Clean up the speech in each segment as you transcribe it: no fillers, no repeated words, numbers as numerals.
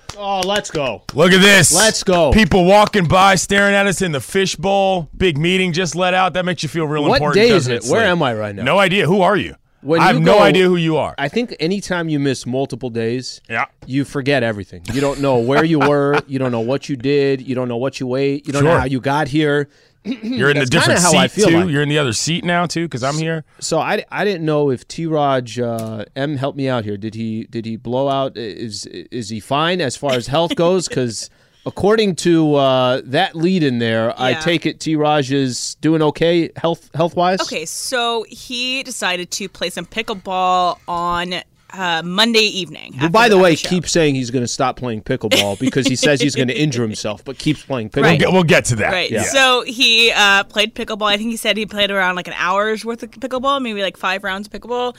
Oh, let's go. Look at this. Let's go. People walking by, staring at us in the fishbowl. Big meeting just let out. That makes you feel real important. What day is doesn't it? Where am I right now? No idea. Who are you? When I have you no go- idea who you are. I think anytime you miss multiple days, Yeah. you forget everything. You don't know where you were. You don't know what you did. You don't know what you ate. You don't know Sure. how you got here. You're in a That's different kinda how I seat, feel too. like. You're in the other seat now, too, because I'm here. So I didn't know if T-Raj M help me out here. Did he blow out? Is he fine as far as health goes? Because according to that lead in there, I Yeah. take it T-Raj is doing okay health wise. Okay, so he decided to play some pickleball on Monday evening. Who, after by the way, show. keeps saying he's going to stop playing pickleball because he says he's going to injure himself, but keeps playing pickleball. Right. We'll get to that. Right. Yeah. So he played pickleball. I think he said he played around like an hour's worth of pickleball, maybe like 5 rounds of pickleball.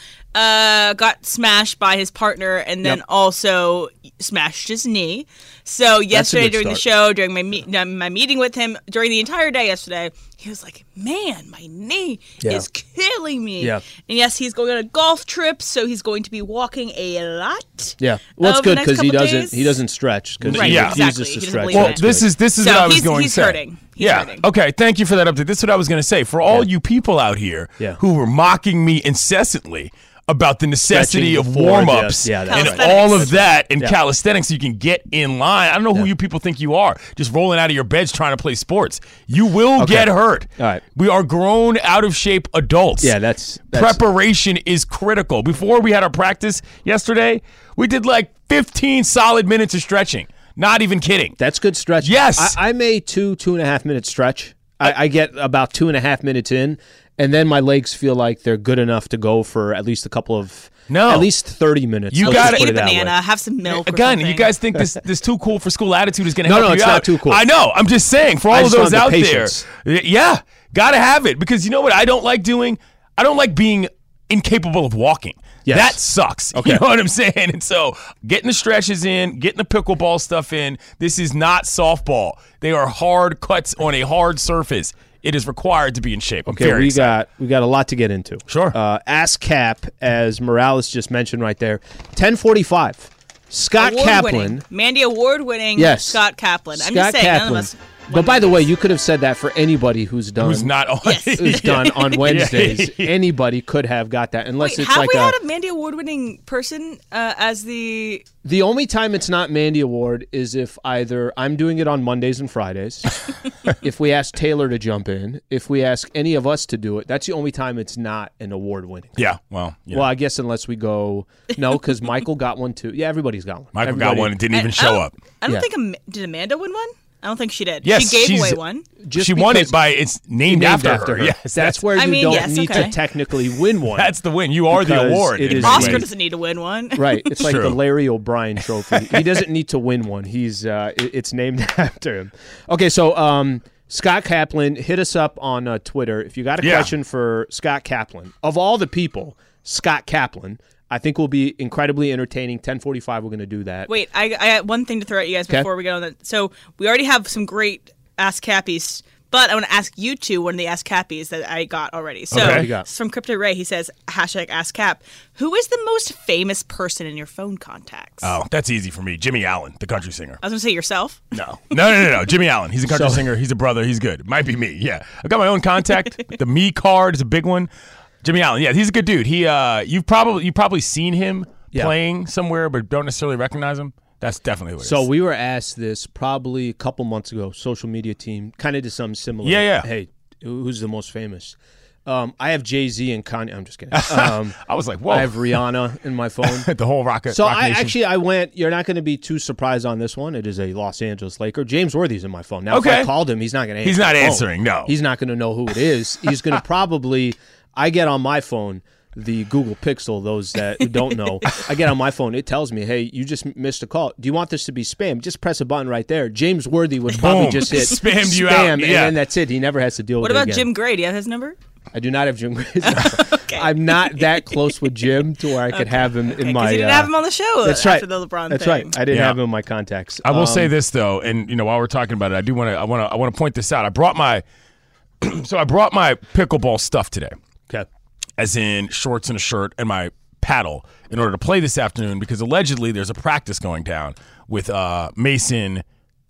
Got smashed by his partner and then also smashed his knee. So yesterday good during the start. show, during my meeting with him, during the entire day yesterday, he was like, "Man, my knee is killing me." Yeah. And yes, he's going on a golf trip, so he's going to be walking a lot. Yeah, well, it's over the good next because he couple doesn't days. he doesn't stretch because Right, he Yeah. refuses exactly. to He doesn't stretch. believe Well, in it. this is So what I was he's- going to he's say. hurting. He's yeah. hurting. Okay. Thank you for that update. This is what I was going to say. For all you people out here Yeah. who were mocking me incessantly about the necessity Stretching of before warm-ups this. Yeah, that's and right. all of that in Yeah. calisthenics so you can get in line. I don't know who you people think you are, just rolling out of your beds trying to play sports. You will get hurt. All right. We are grown, out-of-shape adults. Yeah, that's Preparation is critical. Before we had our practice yesterday, we did like 15 solid minutes of stretching. Not even kidding. That's good stretch. Yes. I may 2.5 minute stretch. I get about 2.5 minutes in, and then my legs feel like they're good enough to go for at least a couple of at least 30 minutes. You Let's gotta- just Eat put a it that way. banana, have some milk. or Again, something. you guys think this too cool for school attitude is going to No, help no, you it's out. not too cool. I know. I'm just saying for all I of just those don't have out the there. patience. Yeah, got to have it because you know what I don't like doing? I don't like being incapable of walking. Yes. That sucks. Okay. You know what I'm saying? And so getting the stretches in, getting the pickleball stuff in, this is not softball. They are hard cuts on a hard surface. It is required to be in shape. I'm Okay, very we excited. got a lot to get into. Sure. Ask Cap, as Morales just mentioned right there. 10:45. Scott Award-winning. Kaplan. Mandy Award-winning Yes. Scott Kaplan. I'm Scott just saying, none of Kaplan. us. But by the way, you could have said that for anybody who's done. Who's not on? Yes. Who's done on Wednesdays? Anybody could have got that, unless Wait, it's have like we had a Mandy Award-winning person as the? The only time it's not Mandy Award is if either I'm doing it on Mondays and Fridays, if we ask Taylor to jump in, if we ask any of us to do it. That's the only time it's not an award winning. Yeah, well, yeah. Well, I guess unless we go no, because Michael got one too. Yeah, everybody's got one. Michael got Everybody- one and didn't even show up. I don't Yeah. think did Amanda win one? I don't think she did. Yes, she gave she's- away one. Just She won because- it by it's named after her. Yes, That's where I you mean, don't yes, need okay. to technically win one. That's the win. You are the Because award. it is Oscar the- doesn't need to win one. Right. It's like True. the Larry O'Brien Trophy. He doesn't need to win one. He's it's named after him. Okay, so Scott Kaplan, hit us up on Twitter if you got a Yeah. question for Scott Kaplan. Of all the people, Scott Kaplan, I think will be incredibly entertaining. 10:45, we're going to do that. Wait, I got one thing to throw at you guys Okay. before we get on that. So we already have some great Ask Cappies, but I want to ask you two one of the Ask Cappies that I got already. So Okay. What do you got? it's from Crypto Ray. He says, #AskCap. Who is the most famous person in your phone contacts? Oh, that's easy for me. Jimmy Allen, the country singer. I was going to say yourself. No. Jimmy Allen. He's a country singer. He's a brother. He's good. Might be me. Yeah. I've got my own contact. The Me card is a big one. Jimmy Allen. Yeah, he's a good dude. He you've probably seen him playing somewhere, but don't necessarily recognize him. That's definitely what it is. So we were asked this probably a couple months ago, social media team, kind of to something similar. Yeah. Hey, who's the most famous? I have Jay-Z and Kanye. I'm just kidding. I was like, whoa. I have Rihanna in my phone. the whole rocket. So Rock I Nation. went. You're not going to be too surprised on this one. It is a Los Angeles Laker. James Worthy's in my phone now. If Okay. I called him, he's not going to. He's not answering, no. He's not going to know who it is. He's going to probably. I get on my phone the Google Pixel. Those that don't know, I get on my phone. It tells me, "Hey, you just missed a call. Do you want this to be spam? Just press a button right there." James Worthy would probably Boom. just hit Spammed you spam, out. and Yeah. then that's it. He never has to deal What with it about again. Jim Gray? Do you have his number? I do not have Jim Gray's number. I'm not that close with Jim to where I could have him in Because my. you didn't have him on the show That's after right. the LeBron That's thing. right. I didn't Yeah. have him in my contacts. I will say this though, and while we're talking about it, I do want to point this out. I brought my pickleball stuff today. Okay. As in shorts and a shirt and my paddle in order to play this afternoon because allegedly there's a practice going down with Mason,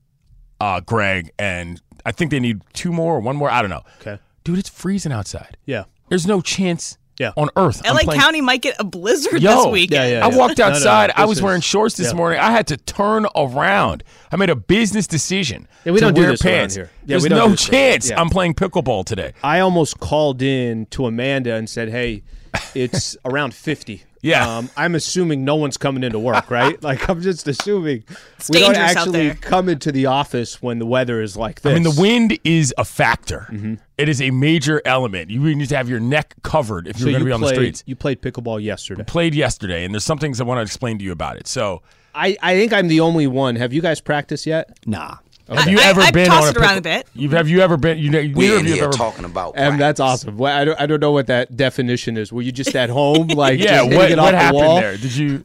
Greg, and I think they need 2 more or 1 more. I don't know. Okay. Dude, it's freezing outside. Yeah. There's no chance on earth. LA County might get a blizzard this weekend. I walked outside. No, I was wearing shorts this morning. I had to turn around. I made a business decision we to don't do wear this around pants. here. There's no chance I'm playing pickleball today. I almost called in to Amanda and said, hey, it's around 50. Yeah. I'm assuming no one's coming into work, right? Like, I'm just assuming It's we don't dangerous out actually there. come into the office when the weather is like this. I mean, the wind is a factor. It is a major element. You need to have your neck covered if you're going to be on the streets. You played pickleball yesterday. Played yesterday, and there's some things I want to explain to you about it. So, I think I'm the only one. Have you guys practiced yet? Nah. have you ever I've been tossed on it around a bit. Have you ever been? Neither We of in you here have ever. talking about And that's practice. awesome. Well, I don't know what that definition is. Were you just at home, like Yeah. just hitting What it off the happened wall? there? Did you?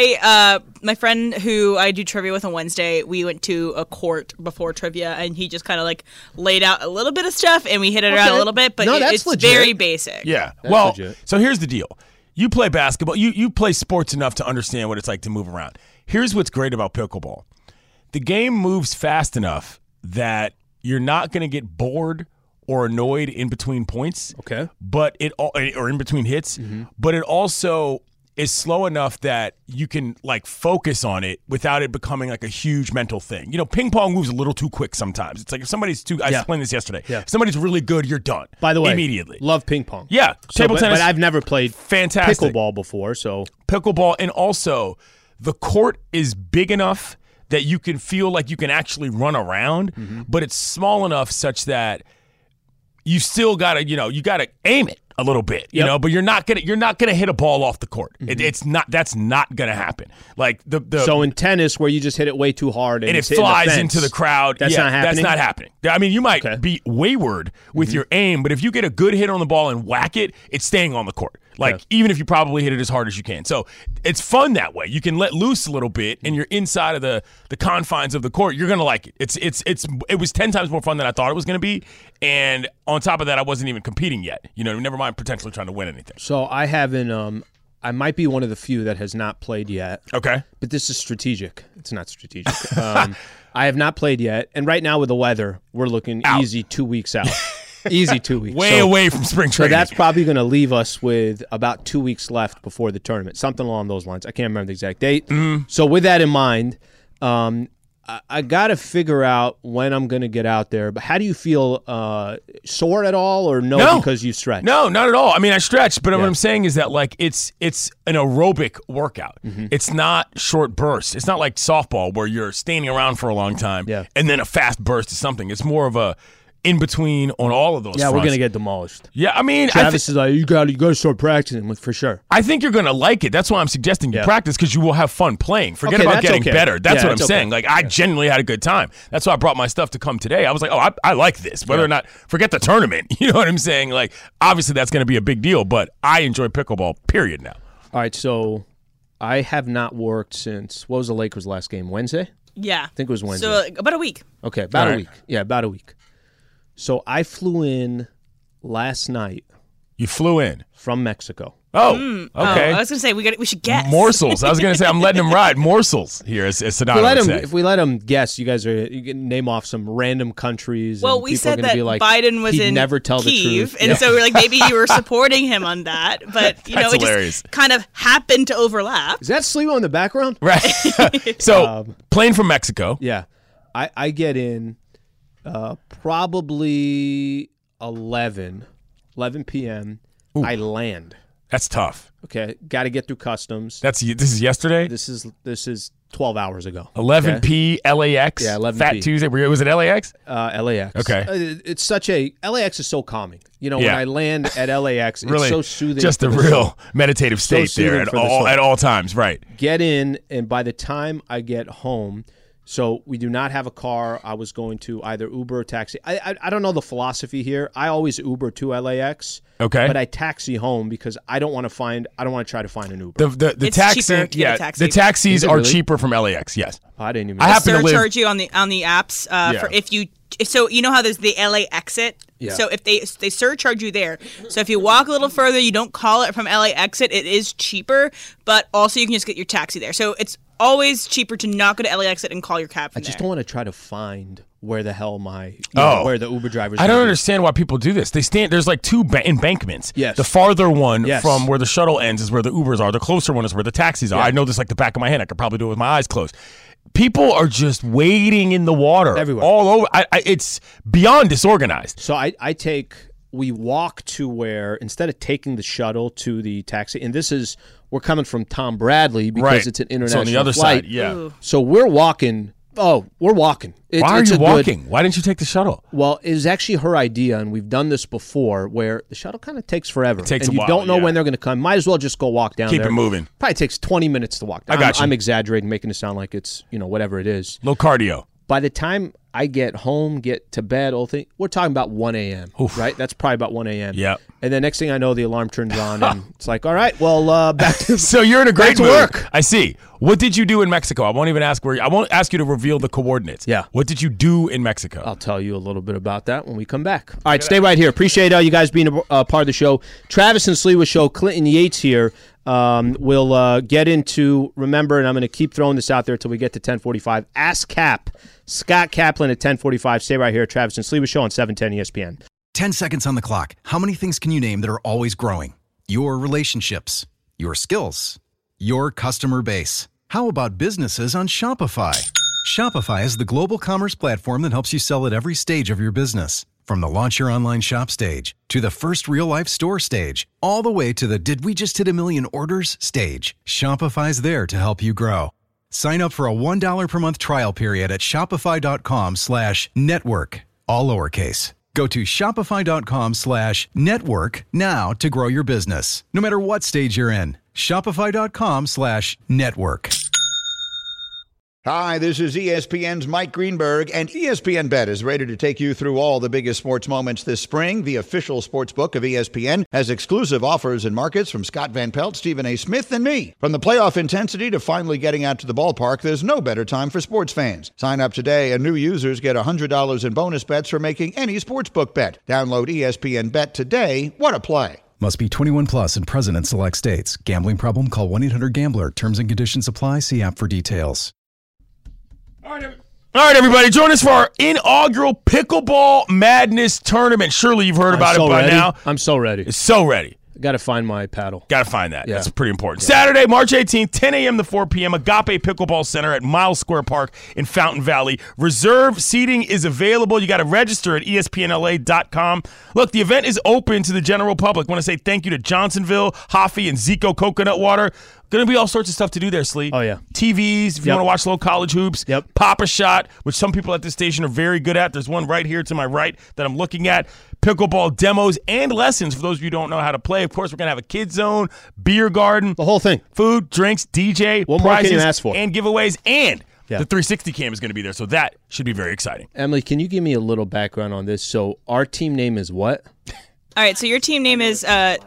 My friend who I do trivia with on Wednesday, we went to a court before trivia, and he just kind of like laid out a little bit of stuff, and we hit it around a little bit, but No, that's it's legit. very basic. Yeah. That's well, legit. so here's the deal. You play basketball. You play sports enough to understand what it's like to move around. Here's what's great about pickleball. The game moves fast enough that you're not going to get bored or annoyed in between points. Okay. But or in between hits, but it also is slow enough that you can like focus on it without it becoming like a huge mental thing. You know, ping pong moves a little too quick sometimes. It's like if somebody's too I was playing this yesterday. Yeah. If somebody's really good, you're done. By the way, immediately. love ping pong. Yeah. So, Table tennis. but I've never played fantastic. pickleball before, so Pickleball, and also the court is big enough that you can feel like you can actually run around, but it's small enough such that you still gotta, you gotta aim it a little bit, you know, but you're not gonna hit a ball off the court. That's not gonna happen. Like so in tennis where you just hit it way too hard and it it's hitting the flies fence, into the crowd. That's not happening? That's not happening. I mean, you might be wayward with your aim, but if you get a good hit on the ball and whack it, it's staying on the court. Like, even if you probably hit it as hard as you can. So it's fun that way. You can let loose a little bit, and you're inside of the confines of the court. You're going to like it. It was 10 times more fun than I thought it was going to be. And on top of that, I wasn't even competing yet. Never mind potentially trying to win anything. So I haven't I might be one of the few that has not played yet. Okay. But this is strategic. It's not strategic. I have not played yet. And right now with the weather, we're looking easy 2 weeks out. Easy 2 weeks. Way away from spring So training. that's probably going to leave us with about 2 weeks left before the tournament. Something along those lines. I can't remember the exact date. So with that in mind, I got to figure out when I'm going to get out there. But how do you feel? Sore at all or no because you stretch? No, not at all. I mean, I stretch, but what I'm saying is that like it's an aerobic workout. It's not short bursts. It's not like softball where you're standing around for a long time and then a fast burst is something. It's more of a in between on all of those Yeah, fronts. we're going to get demolished. Yeah, I mean, Travis is like, you got to start practicing for sure. I think you're going to like it. That's why I'm suggesting you practice because you will have fun playing. Forget about getting better. That's what I'm saying. Like, I genuinely had a good time. That's why I brought my stuff to come today. I was like, oh, I like this. Whether or not, forget the tournament. You know what I'm saying? Like, obviously that's going to be a big deal, but I enjoy pickleball, period, now. All right, so I have not worked since, what was the Lakers' last game? Wednesday? Yeah. I think it was Wednesday. So about a week. Okay, about All a right. week. Yeah, about a week. So I flew in last night You flew in. from Mexico. Oh, Oh, okay. I was going to say, we should guess. Morsels. I was going to say, I'm letting him ride. Morsels here, as Sedano would say. If we let him guess, you can name off some random countries. Well, and we people are said gonna that be like, Biden was he'd in never tell the Kyiv, truth. and so we're like, maybe you were supporting him on that, but That's it hilarious. just kind of happened to overlap. Is that Sliwa in the background? Right. So, plane from Mexico. Yeah. I get in probably 11 p.m. I land. That's tough. Okay, got to get through customs. This is yesterday? This is 12 hours ago. 11 okay? p. LAX. Yeah, 11 Fat p. Tuesday. Was it LAX? LAX. Okay. It's such a LAX is so calming. When Yeah. I land at LAX, it's Really, so soothing. just a for the real soul. meditative state soothing there at for the soul. all times, right? Get in, and by the time I get home, so we do not have a car. I was going to either Uber or taxi. I don't know the philosophy here. I always Uber to LAX. Okay. But I taxi home because I don't want to try to find an Uber. The It's taxi, cheaper to get a taxi. the taxis Is it are really? cheaper from LAX. Yes, I didn't even. I happen to live. Surcharge you on the apps for if you. So you know how there's the LA exit Yeah. So if they surcharge you there. So if you walk a little further, you don't call it from LA exit, it is cheaper, but also you can just get your taxi there. So it's always cheaper to not go to LA exit and call your cab from I just there. don't want to try to find where the hell where the Uber drivers. I don't understand why people do this. They stand. There's like two embankments. Yes. The farther one Yes. from where the shuttle ends is where the Ubers are. The closer one is where the taxis are. Yeah. I know this like the back of my hand. I could probably do it with my eyes closed. People are just wading in the water Everywhere. all over. It's beyond disorganized. So we walk to where, instead of taking the shuttle to the taxi, and we're coming from Tom Bradley because Right. it's an international So on the other flight. side, yeah. Ooh. So we're walking. We're walking. Why are you walking? Why didn't you take the shuttle? Well, it was actually her idea, and we've done this before, where the shuttle kind of takes forever. It takes and a you while, don't know yeah. when they're going to come. Might as well just go walk down Keep there. it moving. Probably takes 20 minutes to walk down. I got you. I'm exaggerating, making it sound like it's, whatever it is. Low cardio. By the time I get home, get to bed, we're talking about 1 a.m., right? That's probably about 1 a.m. Yep. And then next thing I know, the alarm turns on, and it's like, all right, well, back to So you're in a great to mood. work. I see. What did you do in Mexico? I won't even ask I won't ask you to reveal the coordinates. Yeah. What did you do in Mexico? I'll tell you a little bit about that when we come back. All right, stay right here. Appreciate you guys being a part of the show. Travis and Sliwa Show. Clinton Yates here. We'll get into, remember, and I'm going to keep throwing this out there until we get to 10:45. Ask Cap. Scott Kaplan at 10:45. Stay right here. Travis and Sliwa Show on 710 ESPN. 10 seconds on the clock. How many things can you name that are always growing? Your relationships, your skills, your customer base. How about businesses on Shopify? Shopify is the global commerce platform that helps you sell at every stage of your business. From the launch your online shop stage to the first real-life store stage, all the way to the did we just hit a million orders stage. Shopify's there to help you grow. Sign up for a $1 per month trial period at shopify.com/network, all lowercase. Go to shopify.com/network now to grow your business, no matter what stage you're in. Shopify.com/network. Hi, this is ESPN's Mike Greenberg, and ESPN Bet is ready to take you through all the biggest sports moments this spring. The official sports book of ESPN has exclusive offers and markets from Scott Van Pelt, Stephen A. Smith, and me. From the playoff intensity to finally getting out to the ballpark, there's no better time for sports fans. Sign up today, and new users get $100 in bonus bets for making any sportsbook bet. Download ESPN Bet today. What a play. Must be 21 plus and present in select states. Gambling problem? Call 1-800-GAMBLER. Terms and conditions apply. See app for details. All right, everybody, join us for our inaugural Pickleball Madness tournament. Surely you've heard about it by now. I'm so ready. It's so ready. Got to find my paddle. Got to find that. Yeah. That's pretty important. Saturday, March 18th, 10 a.m. to 4 p.m., Agape Pickleball Center at Miles Square Park in Fountain Valley. Reserve seating is available. You got to register at espnla.com. Look, the event is open to the general public. I want to say thank you to Johnsonville, Hoffy, and Zico Coconut Water. Going to be all sorts of stuff to do there, Slee. Oh, yeah. TVs, if you want to watch low college hoops. Yep. Pop-A-Shot, which some people at this station are very good at. There's one right here to my right that I'm looking at. Pickleball demos and lessons for those of you who don't know how to play. Of course, we're going to have a kids zone, beer garden. The whole thing. Food, drinks, DJ, What more prizes, can you ask for? and giveaways. And Yeah. the 360 cam is going to be there, so that should be very exciting. Emily, can you give me a little background on this? So our team name is what? All right, so your team name is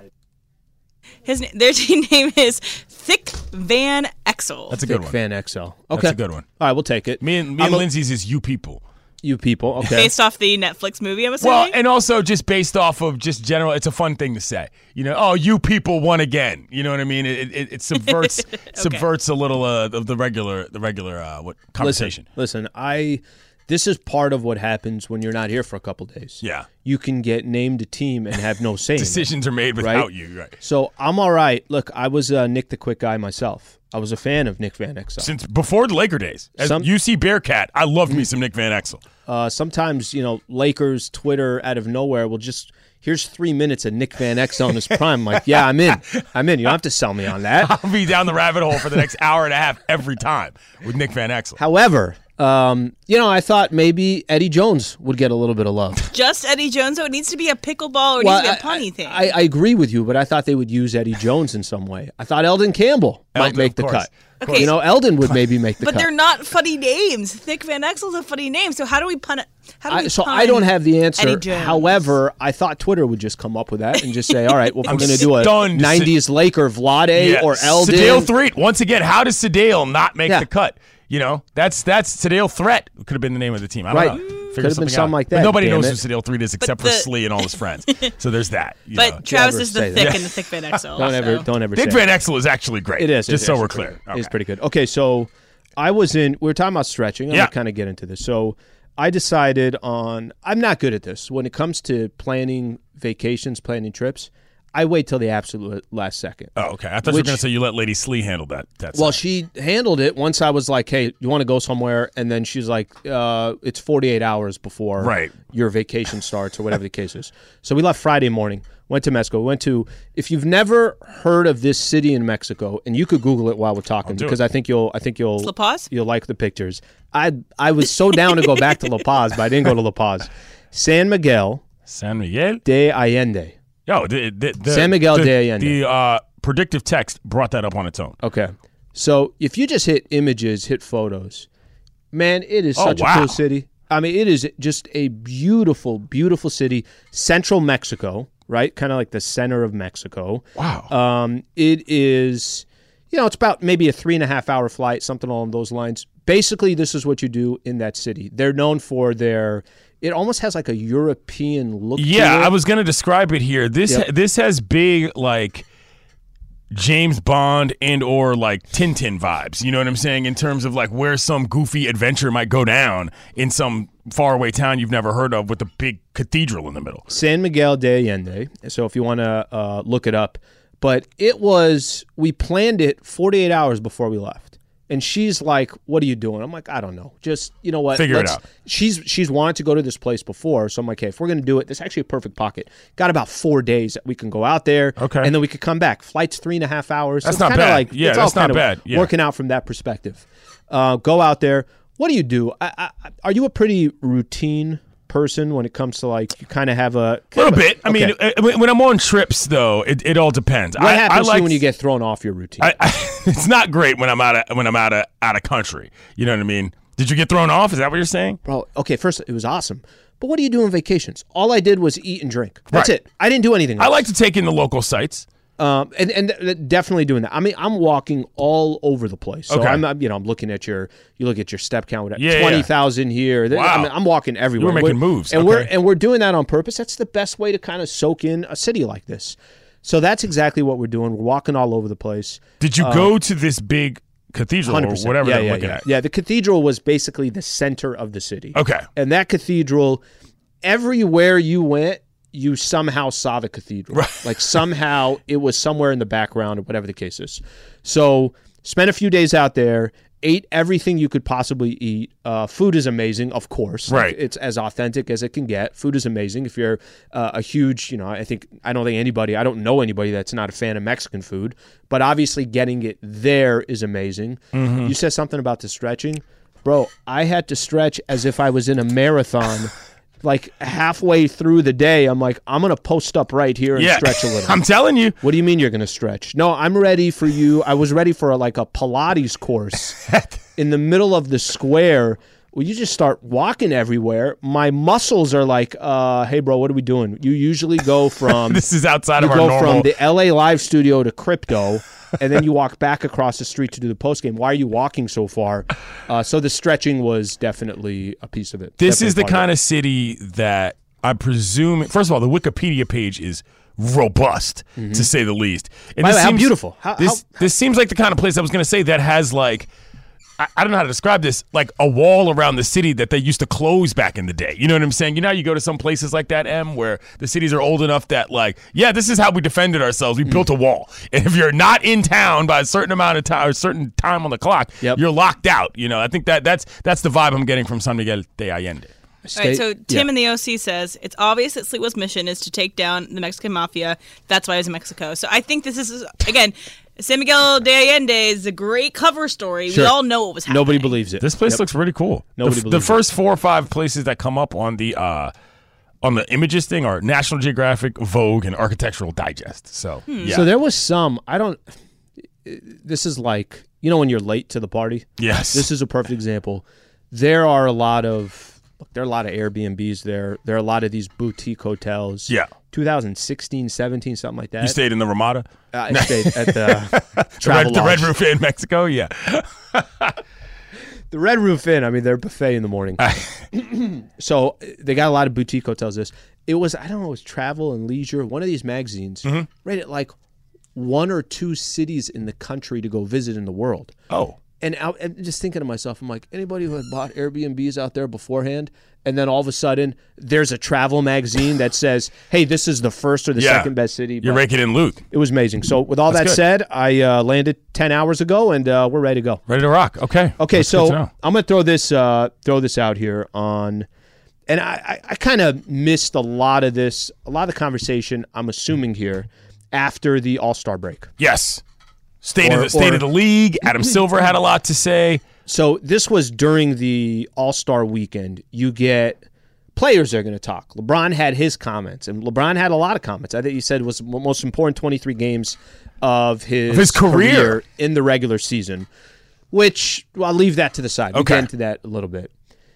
their team name is Thick Van Exel. That's a good Thick one. Van XL. Okay. That's a good one. All right, we'll take it. Me and Lindsay's is You People. You people. Okay. Based off the Netflix movie, I'm assuming. Well, and also just based off of just general, it's a fun thing to say. You know, oh, you people won again. You know what I mean? It subverts subverts a little of the regular conversation. Listen, this is part of what happens when you're not here for a couple days. Yeah. You can get named a team and have no say in it. Decisions are made without you, right? So I'm all right. Look, I was Nick the Quick Guy myself. I was a fan of Nick Van Exel. Since before the Laker days. As UC Bearcat, I loved me some Nick Van Exel. Sometimes, Lakers, Twitter, out of nowhere will just, here's 3 minutes of Nick Van Exel in his prime. I'm like, yeah, I'm in. You don't have to sell me on that. I'll be down the rabbit hole for the next hour and a half every time with Nick Van Exel. However, I thought maybe Eddie Jones would get a little bit of love. Just Eddie Jones, so it needs to be a pickleball or it needs to be a punny thing. I agree with you, but I thought they would use Eddie Jones in some way. I thought Eldon Campbell might make the cut. Okay. Eldon would maybe make the cut. But they're not funny names. Thick Van Exel's a funny name, so how do we pun it? I don't have the answer. Eddie Jones? However, I thought Twitter would just come up with that and just say, all right, well, if we're going to do a stunned. 90s Laker Vlade or Eldon. Sedale Threat. Once again, how does Sedale not make the cut? That's Sedale Threat could have been the name of the team. I don't know. Figure Could have been something like that. But nobody damn knows it. who City 03 is except for Slee and all his friends. So there's that. You know. But Travis ever is the say thick that. and the thick Van Exel. Don't ever Dick say Van that. Exel is actually great. It is. Just It's so we're actually clear. It's pretty good. Okay, so we were talking about stretching. I'm Yeah. going to kind of get into this. So I decided I'm not good at this. When it comes to planning vacations, planning trips, I wait till the absolute last second. Oh, okay. I thought you were going to say you let Lady Slee handle that. Well, she handled it once I was like, hey, you want to go somewhere? And then she's like, it's 48 hours before your vacation starts or whatever the case is. So we left Friday morning, went to Mexico. Went to, if you've never heard of this city in Mexico, and you could Google it while we're talking because I think you'll La Paz? You'll like the pictures. I was so down to go back to La Paz, but I didn't go to La Paz. San Miguel de Allende. Yo, San Miguel de Allende. The predictive text brought that up on its own. Okay. So if you just hit images, hit photos, man, it is such a cool city. I mean, it is just a beautiful, beautiful city. Central Mexico, right? Kind of like the center of Mexico. Wow. It is, it's about maybe a 3.5 hour flight, something along those lines. Basically, this is what you do in that city. They're known for it almost has like a European look to it. Yeah, I was going to describe it here. This has big, like, James Bond and or like Tintin vibes. You know what I'm saying? In terms of like where some goofy adventure might go down in some faraway town you've never heard of with a big cathedral in the middle. San Miguel de Allende. So if you want to look it up. But we planned it 48 hours before we left. And she's like, what are you doing? I'm like, I don't know. Just, you know what? Figure it out. She's wanted to go to this place before. So I'm like, hey, if we're going to do it, this is actually a perfect pocket. Got about 4 days that we can go out there. Okay. And then we could come back. Flight's 3.5 hours. That's so not bad. Yeah, that's not bad. Yeah. Working out from that perspective. Go out there. What do you do? Are you a pretty routine person when it comes to like you kind of have a little bit? I okay. mean, when I'm on trips though, it all depends. What happens to you when you get thrown off your routine? It's not great when I'm out of country. You know what I mean? Did you get thrown off? Is that what you're saying? Bro, okay, first it was awesome. But what do you do on vacations? All I did was eat and drink. That's it. I didn't do anything else. I like to take in the local sites. And definitely doing that. I mean, I'm walking all over the place. So Okay. I'm looking at you look at your step count. 20,000 here. Wow. I'm walking everywhere. You were making moves. And Okay. we're doing that on purpose. That's the best way to kind of soak in a city like this. So that's exactly what we're doing. We're walking all over the place. Did you go to this big cathedral 100%. or whatever they're looking at? Yeah, the cathedral was basically the center of the city. Okay. And that cathedral, everywhere you went, you somehow saw the cathedral. Right. Like somehow it was somewhere in the background or whatever the case is. So spent a few days out there, ate everything you could possibly eat. Food is amazing, of course. Right. It's as authentic as it can get. Food is amazing. If you're a huge, I don't know anybody that's not a fan of Mexican food, but obviously getting it there is amazing. Mm-hmm. You said something about the stretching. Bro, I had to stretch as if I was in a marathon. Like halfway through the day, I'm like, I'm going to post up right here and stretch a little. I'm telling you. What do you mean you're going to stretch? No, I'm ready for you. I was ready for a Pilates course in the middle of the square. Well, you just start walking everywhere. My muscles are like, hey, bro, what are we doing? You usually go from... This is outside of our normal... normal... You go from the LA Live studio to Crypto, and then you walk back across the street to do the postgame. Why are you walking so far? So the stretching was definitely a piece of it. This is the kind of city that I presume... First of all, the Wikipedia page is robust, to say the least. And By the way, how beautiful. This seems like the kind of place I was going to say that has like... I don't know how to describe this, like a wall around the city that they used to close back in the day. You know what I'm saying? You know how you go to some places like that, where the cities are old enough that like, yeah, this is how we defended ourselves. We built a wall. And if you're not in town by a certain amount of time or a certain time on the clock, you're locked out. I think that's the vibe I'm getting from San Miguel de Allende. All right, so Tim in the OC says, it's obvious that Sleewa's mission is to take down the Mexican mafia. That's why he was in Mexico. So I think this is, again, San Miguel de Allende is a great cover story. Sure. We all know what was happening. Nobody believes it. This place looks pretty cool. Nobody believes the first 4 or 5 places that come up on the images thing are National Geographic, Vogue, and Architectural Digest. So, yeah. So there was some, this is like, when you're late to the party? Yes. This is a perfect example. There are a lot of Airbnbs there. There are a lot of these boutique hotels. Yeah. 2016, 17, something like that. You stayed in the Ramada? I stayed at the Travel the Red Lodge. Roof in Mexico? Yeah. The Red Roof Inn, I mean, they're buffet in the morning. So they got a lot of boutique hotels. It was, I don't know, it was Travel and Leisure, one of these magazines, rated like 1 or 2 cities in the country to go visit in the world. Oh. And I'm just thinking to myself, I'm like, anybody who had bought Airbnbs out there beforehand, and then all of a sudden there's a travel magazine that says, hey, this is the first or the second best city. You're raking in loot. It was amazing. So with all that said, I landed 10 hours ago, and we're ready to go. Ready to rock. Okay. Okay, That's so I'm going to throw this out here on, and I kind of missed a lot of the conversation, I'm assuming here, after the All-Star break. Yes. State of the league. Adam Silver had a lot to say. So this was during the All-Star weekend. You get players that are going to talk. LeBron had his comments, and LeBron had a lot of comments. I think he said it was the most important 23 games of his career in the regular season, which I'll leave that to the side. We'll get into that a little bit.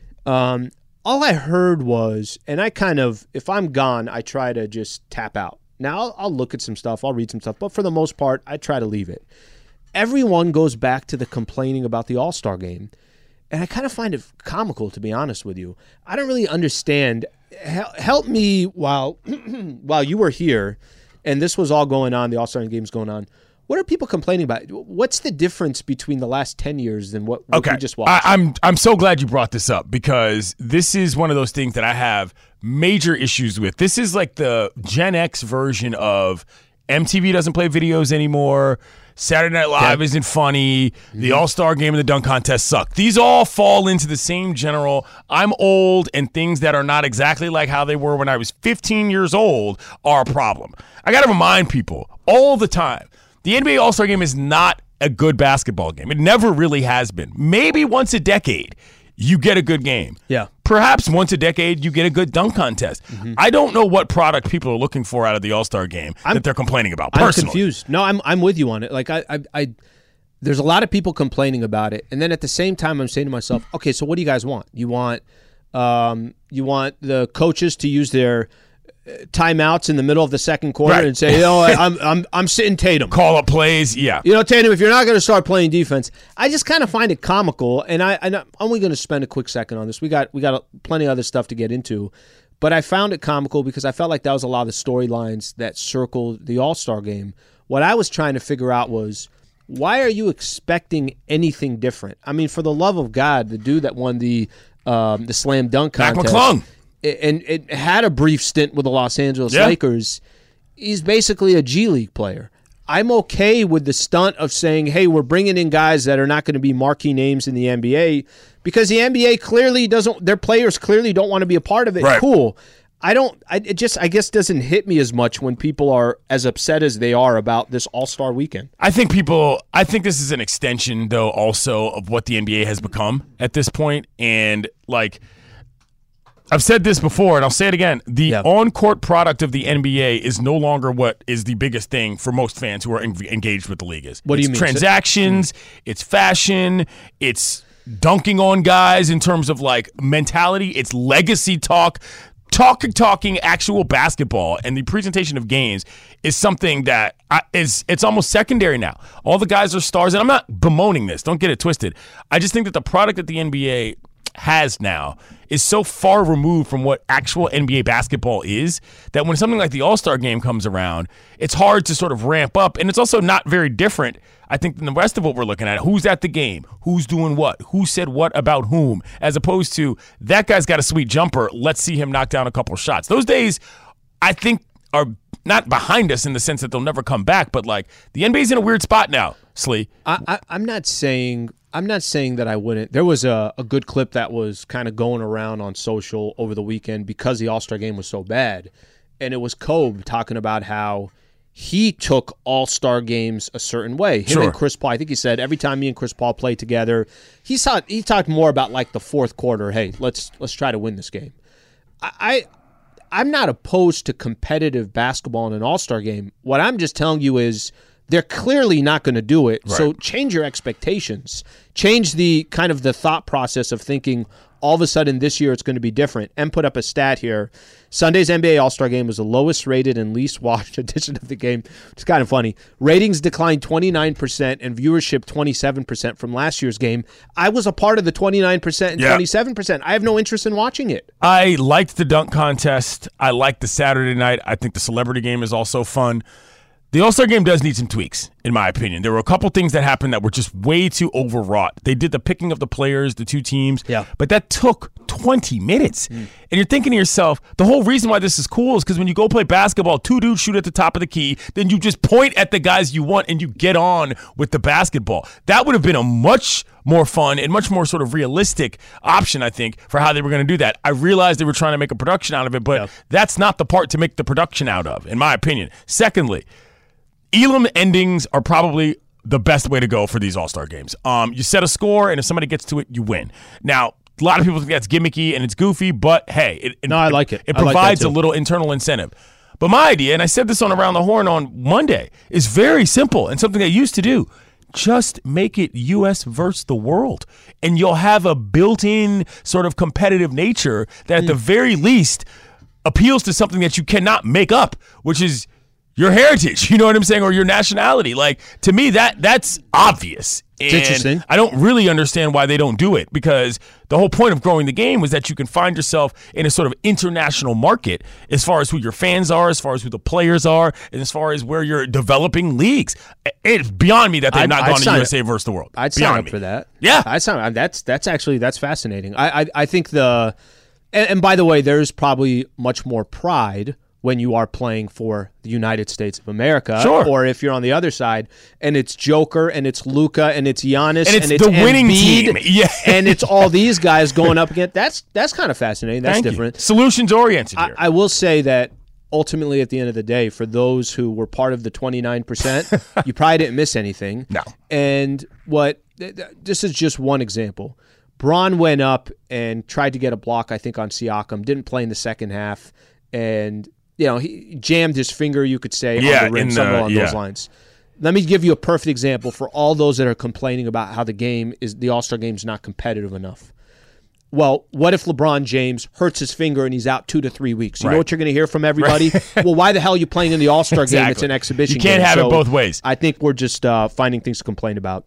All I heard was, and I kind of, if I'm gone, I try to just tap out. Now, I'll look at some stuff, I'll read some stuff, but for the most part, I try to leave it. Everyone goes back to the complaining about the All-Star game, and I kind of find it comical, to be honest with you. I don't really understand. Help me while you were here, and this was all going on, the All-Star game's going on. What are people complaining about? What's the difference between the last 10 years and what we just watched? I'm so glad you brought this up, because this is one of those things that I have major issues with. This is like the Gen X version of MTV doesn't play videos anymore. Saturday Night Live isn't funny. The All-Star Game and the dunk contest suck. These all fall into the same general, I'm old, and things that are not exactly like how they were when I was 15 years old are a problem. I got to remind people all the time, the NBA All-Star Game is not a good basketball game. It never really has been. Maybe once a decade you get a good game. Yeah. Perhaps once a decade you get a good dunk contest. I don't know what product people are looking for out of the All-Star game that they're complaining about personally. I'm confused. No, I'm with you on it. Like I there's a lot of people complaining about it, and then at the same time I'm saying to myself, okay, so what do you guys want? You want the coaches to use their timeouts in the middle of the second quarter and say, I'm sitting Tatum. Call up plays, yeah. Tatum, if you're not going to start playing defense, I just kind of find it comical, and I'm only going to spend a quick second on this. We got plenty of other stuff to get into, but I found it comical because I felt like that was a lot of the storylines that circled the All-Star game. What I was trying to figure out was, why are you expecting anything different? I mean, for the love of God, the dude that won the slam dunk contest, Mac McClung, and it had a brief stint with the Los Angeles Lakers, he's basically a G League player. I'm okay with the stunt of saying, hey, we're bringing in guys that are not going to be marquee names in the NBA because the NBA clearly doesn't, their players clearly don't want to be a part of it. Right. Cool. I guess doesn't hit me as much when people are as upset as they are about this All-Star weekend. I think this is an extension, though, also of what the NBA has become at this point. And, like, I've said this before, and I'll say it again. The on-court product of the NBA is no longer what is the biggest thing for most fans who are engaged with the league is. What do you mean? Transactions, it's fashion, it's dunking on guys in terms of, like, mentality, it's legacy talk. Talking actual basketball and the presentation of games is something that it's almost secondary now. All the guys are stars, and I'm not bemoaning this. Don't get it twisted. I just think that the product that the NBA has now is so far removed from what actual NBA basketball is that when something like the All-Star game comes around, it's hard to sort of ramp up, and it's also not very different, I think, than the rest of what we're looking at. Who's at the game? Who's doing what? Who said what about whom? As opposed to, that guy's got a sweet jumper, let's see him knock down a couple shots. Those days, I think, are not behind us in the sense that they'll never come back, but, like, the NBA's in a weird spot now, Slee. I'm not saying that I wouldn't. There was a good clip that was kind of going around on social over the weekend because the All-Star game was so bad, and it was Kobe talking about how he took All-Star games a certain way. Him and Chris Paul, I think he said every time me and Chris Paul played together, he talked more about, like, the fourth quarter. Hey, let's try to win this game. I'm not opposed to competitive basketball in an All-Star game. What I'm just telling you is They're clearly not going to do it. Right. So change your expectations. Change the kind of the thought process of thinking all of a sudden this year it's going to be different. And put up a stat here. Sunday's NBA All-Star Game was the lowest rated and least watched edition of the game. It's kind of funny. Ratings declined 29% and viewership 27% from last year's game. I was a part of the 29% and 27%. I have no interest in watching it. I liked the dunk contest. I liked the Saturday night. I think the celebrity game is also fun. The All-Star Game does need some tweaks, in my opinion. There were a couple things that happened that were just way too overwrought. They did the picking of the players, the two teams, but that took 20 minutes. And you're thinking to yourself, the whole reason why this is cool is because when you go play basketball, two dudes shoot at the top of the key, then you just point at the guys you want and you get on with the basketball. That would have been a much more fun and much more sort of realistic option, I think, for how they were going to do that. I realized they were trying to make a production out of it, but that's not the part to make the production out of, in my opinion. Secondly, Elam endings are probably the best way to go for these All-Star games. You set a score, and if somebody gets to it, you win. Now, a lot of people think that's gimmicky and it's goofy, but hey, I like it. It provides a little internal incentive. But my idea, and I said this on Around the Horn on Monday, is very simple and something I used to do. Just make it U.S. versus the world, and you'll have a built-in sort of competitive nature that at the very least appeals to something that you cannot make up, which is your heritage, you know what I'm saying, or your nationality. Like, to me, that's obvious. And it's interesting. I don't really understand why they don't do it, because the whole point of growing the game was that you can find yourself in a sort of international market as far as who your fans are, as far as who the players are, and as far as where you're developing leagues. It's beyond me that they've not gone to USA versus the world. I'd sign up for that. Yeah. That's fascinating. I think and by the way, there's probably much more pride when you are playing for the United States of America, or if you're on the other side, and it's Joker, and it's Luka, and it's Giannis, and it's the winning team, and it's all these guys going up against. That's kind of fascinating. That's different. Solutions oriented here. I will say that ultimately, at the end of the day, for those who were part of the 29%, you probably didn't miss anything. No. And this is just one example. Bron went up and tried to get a block, I think, on Siakam. Didn't play in the second half, and he jammed his finger, you could say, on the rim, somewhere along those lines. Let me give you a perfect example for all those that are complaining about how the All-Star Game is not competitive enough. Well, what if LeBron James hurts his finger and he's out 2 to 3 weeks? You know what you're going to hear from everybody? Well, why the hell are you playing in the All-Star Game? It's an exhibition game. You can't have it both ways. I think we're just finding things to complain about.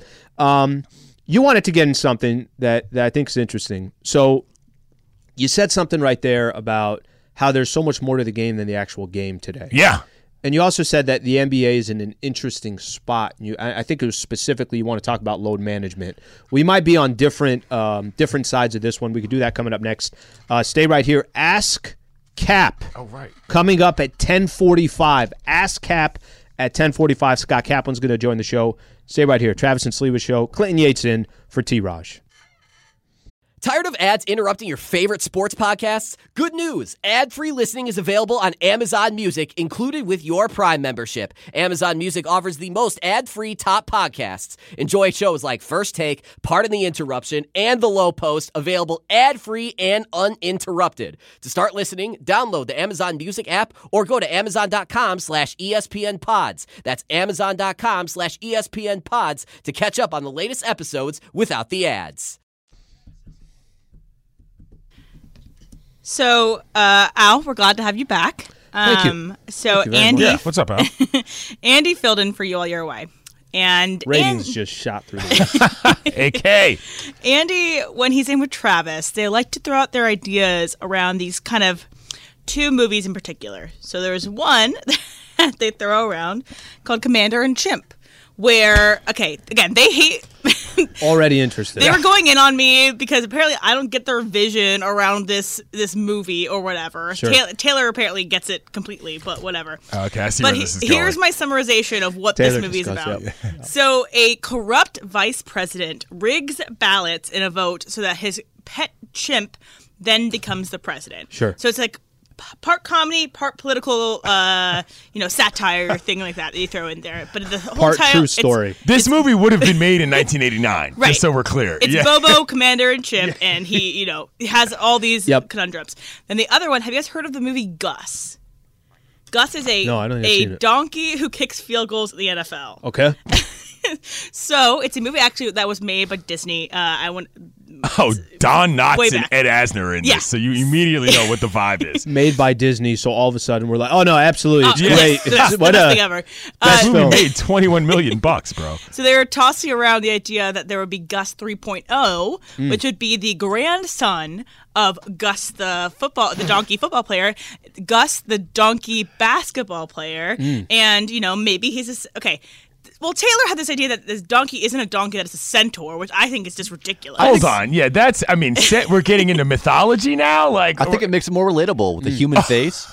You wanted to get in something that I think is interesting. So you said something right there about how there's so much more to the game than the actual game today. Yeah. And you also said that the NBA is in an interesting spot. I think it was specifically you want to talk about load management. We might be on different sides of this one. We could do that coming up next. Stay right here. Ask Cap. Oh, right. Coming up at 10:45. Ask Cap at 10:45. Scott Kaplan's going to join the show. Stay right here. Travis and Sliwa Show. Clinton Yates in for T-Raj. Tired of ads interrupting your favorite sports podcasts? Good news! Ad-free listening is available on Amazon Music, included with your Prime membership. Amazon Music offers the most ad-free top podcasts. Enjoy shows like First Take, Pardon the Interruption, and The Low Post, available ad-free and uninterrupted. To start listening, download the Amazon Music app or go to Amazon.com/ESPN Pods. That's Amazon.com/ESPN Pods to catch up on the latest episodes without the ads. So, Al, we're glad to have you back. Thank you. So, Thank you Andy, what's up, Al? Andy filled in for you while you're away. And ratings just shot through the roof. AK. Andy, when he's in with Travis, they like to throw out their ideas around these kind of two movies in particular. So there's one that they throw around called Commander and Chimp, where, okay, again, they hate... Already interested. They were going in on me because apparently I don't get their vision around this movie or whatever. Sure. Taylor apparently gets it completely, but whatever. Okay, I see but where this is going. Here's my summarization of what Taylor this movie is about. Yep. So a corrupt vice president rigs ballots in a vote so that his pet chimp then becomes the president. Sure. So it's like part comedy, part political, satire thing like that you throw in there. But the whole part true story. This movie would have been made in 1989, right. just so we're clear. It's Bobo, Commander, and Chimp, and he has all these conundrums. Then the other one, have you guys heard of the movie Gus? Gus is No, I don't think I've seen it. donkey who kicks field goals in the NFL. Okay. So it's a movie actually that was made by Disney. Oh, Don Knotts and Ed Asner are in this, so you immediately know what the vibe is. Made by Disney, so all of a sudden we're like, oh no, absolutely, it's great. The best thing ever. Best Movie film. made $21 million, bro. So they were tossing around the idea that there would be Gus 3.0, which would be the grandson of Gus the donkey football player, Gus the donkey basketball player, and maybe he's okay. Well, Taylor had this idea that this donkey isn't a donkey, that it's a centaur, which I think is just ridiculous. Hold on. Yeah, we're getting into mythology now? I think it makes it more relatable with the human face.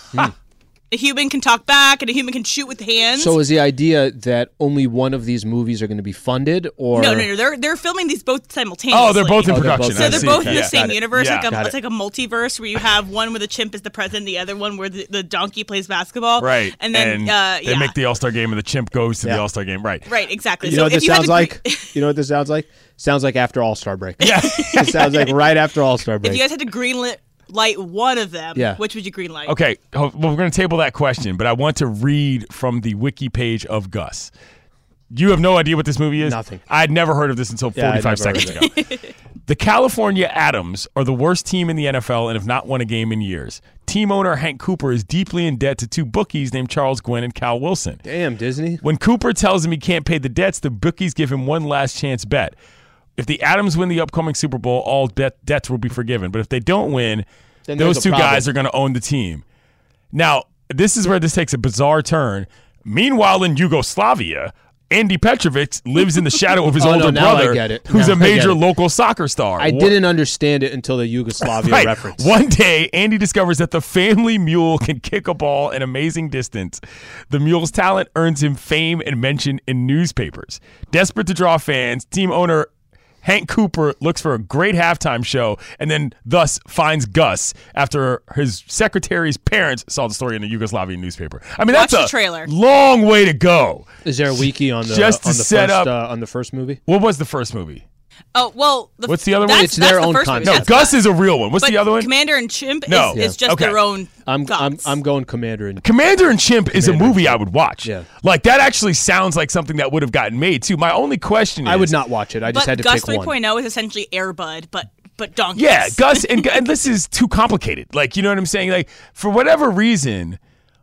A human can talk back, and a human can shoot with hands. So is the idea that only one of these movies are going to be funded, or No. They're filming these both simultaneously. Oh, they're both in production. So they're both in the same Got it. universe. Yeah. It's like a multiverse where you have one where the chimp is the president, the other one where the donkey plays basketball. Right. And then they make the All-Star game and the chimp goes to the All-Star game. Right. Right, exactly. You know what this sounds like? You know what this sounds like? Sounds like after All-Star break. Yeah. It sounds like right after All-Star break. If you guys had to greenlight one of them, which would you greenlight? Okay, well, we're going to table that question, but I want to read from the wiki page of Gus. You have no idea what this movie is? Nothing. I'd never heard of this until 45 seconds ago. The California Atoms are the worst team in the NFL and have not won a game in years. Team owner Hank Cooper is deeply in debt to two bookies named Charles Gwynn and Cal Wilson. Damn, Disney. When Cooper tells him he can't pay the debts, the bookies give him one last chance bet. If the Atoms win the upcoming Super Bowl, all debts will be forgiven. But if they don't win, Then those there's two a problem. guys are going to own the team. Now, this is where this takes a bizarre turn. Meanwhile, in Yugoslavia, Andy Petrovic lives in the shadow of his older now I brother, get it. who's Now a I major get it. local soccer star. I didn't understand it until the Yugoslavia Right. reference. One day, Andy discovers that the family mule can kick a ball an amazing distance. The mule's talent earns him fame and mention in newspapers. Desperate to draw fans, team owner Hank Cooper looks for a great halftime show and then thus finds Gus after his secretary's parents saw the story in the Yugoslavian newspaper. I mean, Watch that's the a trailer. long way to go. Is there a wiki on the Just to on the set first, up- on the first movie? What was the first movie? Oh, well. What's the other one? That's, It's their that's the own first concept. movie. No, That's Gus not- is a real one. What's but the other one? Commander and Chimp No. is just Okay. their own I'm gods. going Commander and Commander and Chimp is a movie I would watch. Yeah. Like, that actually sounds like something that would have gotten made, too. My only question is... I would not watch it. I just But had to Gus pick 3.0 one. is essentially Air Bud, but donkeys. Yeah, Gus, and this is too complicated. Like, you know what I'm saying? Like, for whatever reason,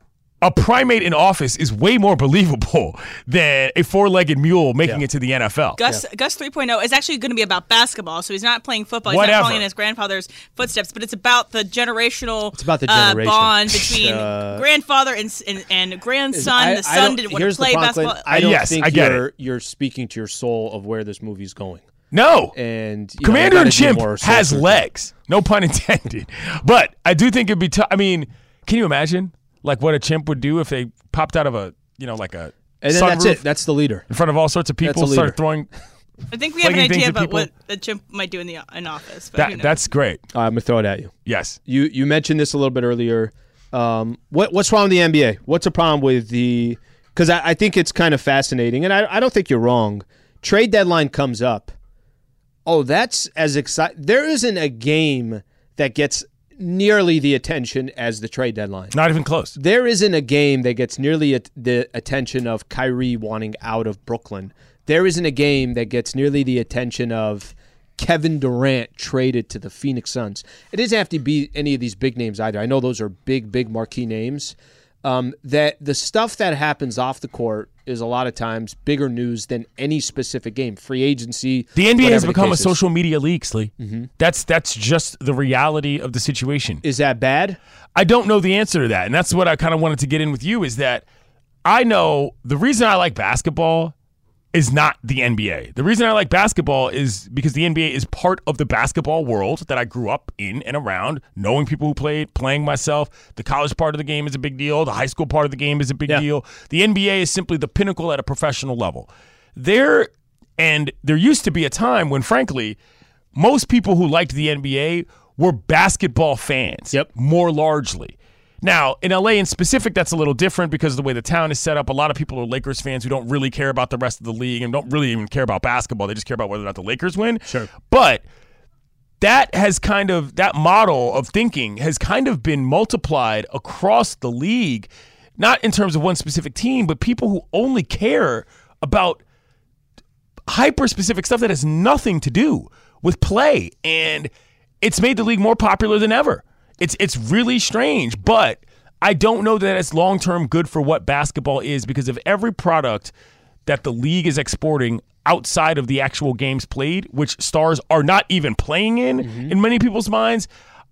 a primate in office is way more believable than a four-legged mule making it to the NFL. Gus 3.0 is actually going to be about basketball, so he's not playing football. He's Whatever. not following in his grandfather's footsteps, but it's about the generational It's about the generation. bond between grandfather and grandson. The son didn't want to here's the play problem, basketball. Clint. I don't Yes, think I get you're speaking to your soul of where this movie's going. No. And you Commander know, and you gotta do Chimp more soul has searching. legs. No pun intended. But I do think it'd be tough. I mean, can you imagine like what a chimp would do if they popped out of a, like a And then that's sunroof it. That's the leader. in front of all sorts of people, That's a started leader. throwing... I think we have an flinging things idea at about people. what a chimp might do in office. But who knows? That's great. I'm gonna throw it at you. Yes. You mentioned this a little bit earlier. What's wrong with the NBA? What's the problem with the? Because I think it's kind of fascinating, and I don't think you're wrong. Trade deadline comes up. Oh, that's as exciting. There isn't a game that gets nearly the attention as the trade deadline. Not even close. There isn't a game that gets nearly the attention of Kyrie wanting out of Brooklyn. There isn't a game that gets nearly the attention of Kevin Durant traded to the Phoenix Suns. It doesn't have to be any of these big names either. I know those are big marquee names. That the stuff that happens off the court is a lot of times bigger news than any specific game. Free agency. The NBA has whatever the become a case is. social media league, Slee. That's just the reality of the situation. Is that bad? I don't know the answer to that, and that's what I kind of wanted to get in with you, is that I know the reason I like basketball is not the NBA. The reason I like basketball is because the NBA is part of the basketball world that I grew up in and around, knowing people who played, playing myself. The college part of the game is a big deal. The high school part of the game is a big deal. The NBA is simply the pinnacle at a professional level. There used to be a time when, frankly, most people who liked the NBA were basketball fans, more largely. Now, in LA in specific, that's a little different because of the way the town is set up. A lot of people are Lakers fans who don't really care about the rest of the league and don't really even care about basketball. They just care about whether or not the Lakers win. Sure. But that model of thinking has kind of been multiplied across the league. not in terms of one specific team, but people who only care about hyper-specific stuff that has nothing to do with play. And it's made the league more popular than ever. It's really strange, but I don't know that it's long-term good for what basketball is, because of every product that the league is exporting outside of the actual games played, which stars are not even playing in many people's minds.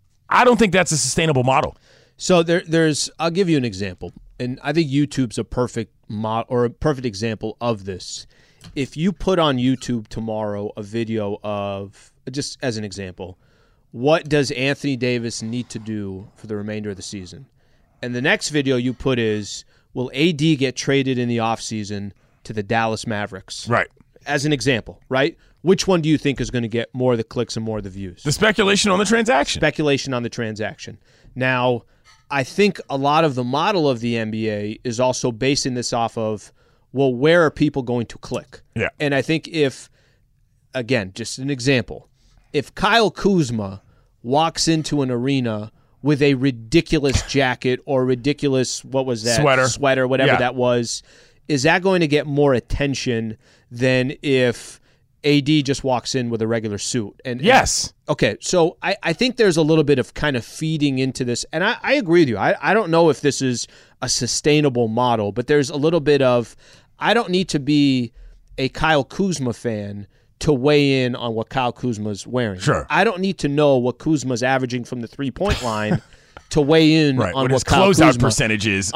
I don't think that's a sustainable model. So there's I'll give you an example, and I think YouTube's a perfect or a perfect example of this. If you put on YouTube tomorrow a video of, just as an example, what does Anthony Davis need to do for the remainder of the season? And the next video you put is, will AD get traded in the offseason to the Dallas Mavericks? Right. As an example, right? Which one do you think is going to get more of the clicks and more of the views? The speculation on the transaction. Speculation on the transaction. Now, I think a lot of the model of the NBA is also basing this off of, well, where are people going to click? Yeah. And I think if, again, just an example, if Kyle Kuzma walks into an arena with a ridiculous jacket or ridiculous, what was that? Sweater, whatever that was, is that going to get more attention than if AD just walks in with a regular suit? And yes. Okay, so I think there's a little bit of kind of feeding into this, and I agree with you. I don't know if this is a sustainable model, but there's a little bit of, I don't need to be a Kyle Kuzma fan to weigh in on what Kyle Kuzma's wearing. Sure. I don't need to know what Kuzma's averaging from the three-point line to weigh in on what Kyle closeout Kuzma percentage is.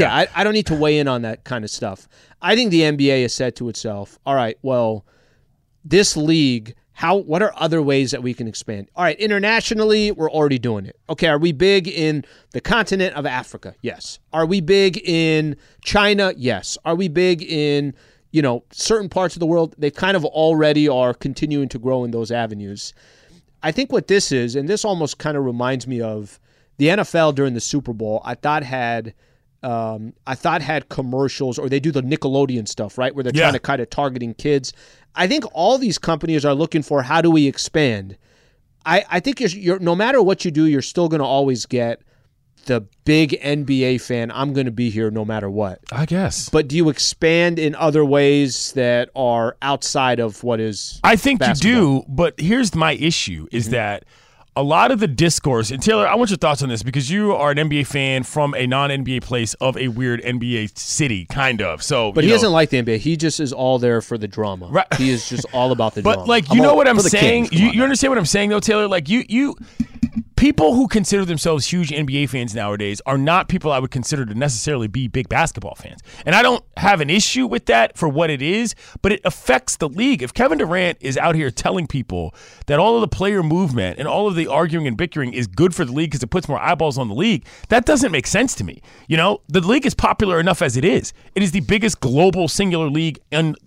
I don't need to weigh in on that kind of stuff. I think the NBA has said to itself, all right, well, this league, what are other ways that we can expand? All right, internationally, we're already doing it. Okay, are we big in the continent of Africa? Yes. Are we big in China? Yes. Are we big in, certain parts of the world? They kind of already are continuing to grow in those avenues. I think what this is, and this almost kind of reminds me of the NFL during the Super Bowl, I thought had commercials, or they do the Nickelodeon stuff, right, where they're trying to kind of targeting kids. I think all these companies are looking for, how do we expand? I think you're no matter what you do, you're still going to always get the big NBA fan. I'm going to be here no matter what. I guess. But do you expand in other ways that are outside of what is I think basketball? You do, but here's my issue is that a lot of the discourse, and Taylor, I want your thoughts on this, because you are an NBA fan from a non-NBA place of a weird NBA city, kind of. So, but he doesn't like the NBA. He just is all there for the drama. Right. He is just all about the drama. But like, you know what I'm saying? You understand what I'm saying, though, Taylor? Like, you people who consider themselves huge NBA fans nowadays are not people I would consider to necessarily be big basketball fans. And I don't have an issue with that for what it is, but it affects the league. If Kevin Durant is out here telling people that all of the player movement and all of the arguing and bickering is good for the league because it puts more eyeballs on the league, that doesn't make sense to me. The league is popular enough as it is. It is the biggest global singular league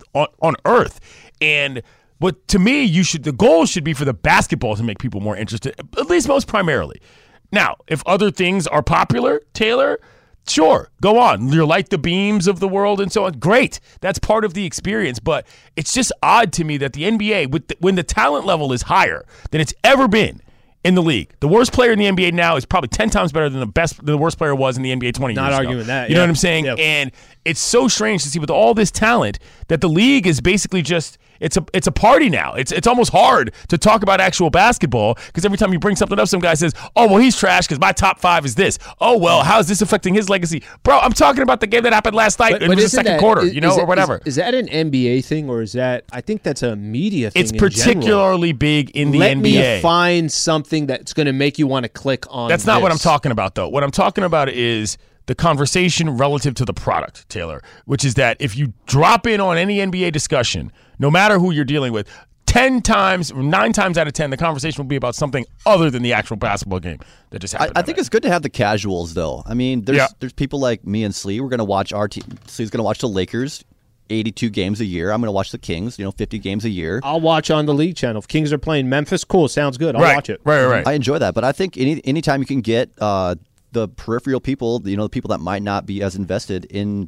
on earth. And but to me, the goal should be for the basketball to make people more interested, at least most primarily. Now, if other things are popular, Taylor, sure, go on. You light the beams of the world and so on. Great. That's part of the experience. But it's just odd to me that the NBA, when the talent level is higher than it's ever been in the league, the worst player in the NBA now is probably 10 times better than the worst player was in the NBA 20 years ago. Not arguing that. You know what I'm saying? Yep. And it's so strange to see with all this talent that the league is basically just it's a party now. It's almost hard to talk about actual basketball because every time you bring something up, some guy says, "Oh, well, he's trash because my top 5 is this." Oh, well, how is this affecting his legacy, bro? I'm talking about the game that happened last night. It was the second quarter, or whatever. Is that an NBA thing, or is that? I think that's a media thing. It's particularly big in the NBA. Let me find something that's going to make you want to click on. That's not what I'm talking about, though. What I'm talking about is the conversation relative to the product, Taylor, which is that if you drop in on any NBA discussion, no matter who you're dealing with, 9 times out of 10, the conversation will be about something other than the actual basketball game that just happened. I think it's good to have the casuals, though. I mean, there's people like me and Slee. We're going to watch our team. Slee's going to watch the Lakers 82 games a year. I'm going to watch the Kings, 50 games a year. I'll watch on the league channel. If Kings are playing Memphis, cool, sounds good. I'll watch it. Right. I enjoy that, but I think anytime you can get the peripheral people, the people that might not be as invested in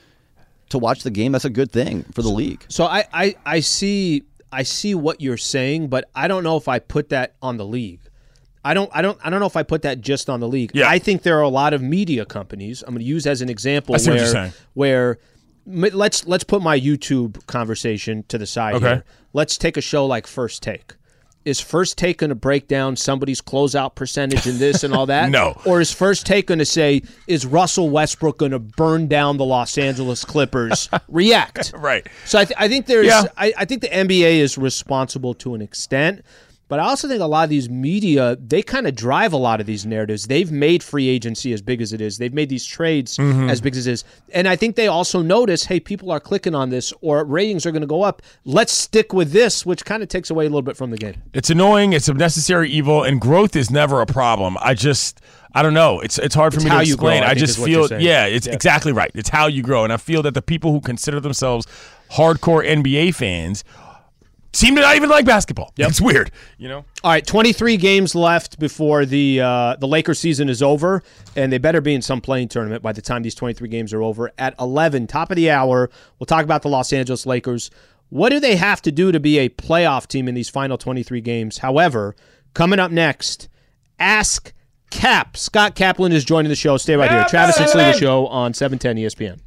to watch the game, that's a good thing for the league. So I see what you're saying, but I don't know if I put that on the league. I don't know if I put that just on the league. Yeah. I think there are a lot of media companies. I'm going to use as an example I see what you're saying. where let's put my YouTube conversation to the side Okay. here. Let's take a show like First Take. Is First Take going to break down somebody's closeout percentage and this and all that? No. Or is First Take going to say, is Russell Westbrook going to burn down the Los Angeles Clippers? React. Right. So I think there's Yeah. I think the NBA is responsible to an extent. But I also think a lot of these media, they kind of drive a lot of these narratives. They've made free agency as big as it is. They've made these trades as big as it is. And I think they also notice, hey, people are clicking on this or ratings are going to go up. Let's stick with this, which kind of takes away a little bit from the game. It's annoying. It's a necessary evil, and growth is never a problem. I don't know. It's hard for me how to you explain. grow, I I think just is what you're feel, saying. yeah, it's exactly right. It's how you grow. And I feel that the people who consider themselves hardcore NBA fans seem to not even like basketball. Yep. It's weird, you know? All right, 23 games left before the Lakers season is over, and they better be in some playing tournament by the time these 23 games are over. At 11, top of the hour, we'll talk about the Los Angeles Lakers. What do they have to do to be a playoff team in these final 23 games? However, coming up next, Ask Cap. Scott Kaplan is joining the show. Stay right here. Travis and Sliwa Show on 710 ESPN.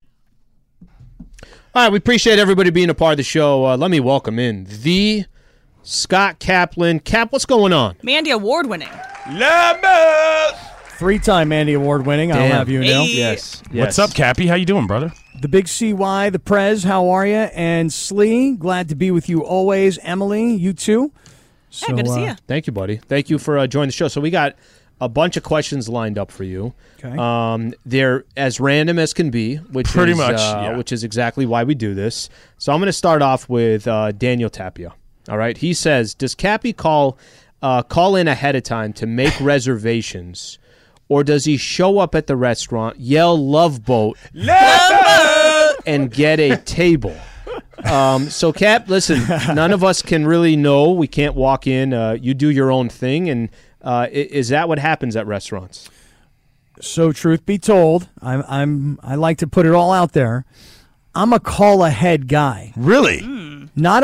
All right, we appreciate everybody being a part of the show. Let me welcome in the Scott Kaplan. Cap, what's going on? Mandy Award winning. Three-time Mandy Award winning, I'll Damn. have you know. Hey. Yes. What's up, Cappy? How you doing, brother? The big CY, the Prez, how are you? And Slee, glad to be with you always. Emily, you too. Yeah, good to see you. Thank you, buddy. Thank you for joining the show. So we got a bunch of questions lined up for you. Okay. They're as random as can be, which Pretty is, much, yeah. which is exactly why we do this. So I'm going to start off with Daniel Tapia. All right. He says, does Cappy call in ahead of time to make reservations, or does he show up at the restaurant, yell "Love Boat," and get a table? So, Cap, listen, none of us can really know. We can't walk in. You do your own thing, and is that what happens at restaurants? So, truth be told, I like to put it all out there. I'm a call ahead guy. Really? Not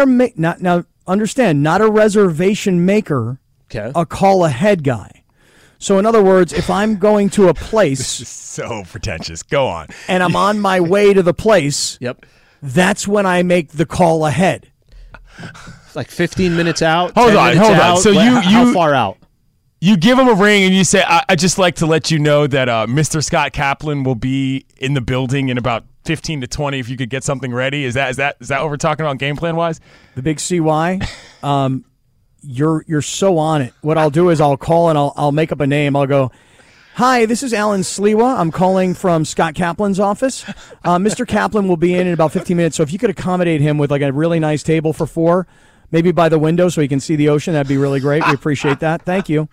a reservation maker, Okay. a call ahead guy. So, in other words, if I'm going to a place So pretentious. Go on. and I'm on my way to the place, Yep. that's when I make the call ahead. Like 15 minutes out. Hold 10 on, minutes hold on. out? So How you- far out? You give him a ring and you say, I just like to let you know that Mr. Scott Kaplan will be in the building in about 15 to 20 if you could get something ready. Is that what we're talking about game plan wise? The big CY, you're so on it. What I'll do is I'll call and I'll make up a name. I'll go, "Hi, this is Alan Sliwa. I'm calling from Scott Kaplan's office. Mr. Kaplan will be in about 15 minutes. So if you could accommodate him with like a really nice table for 4, maybe by the window so he can see the ocean, that'd be really great. We appreciate that. Thank you."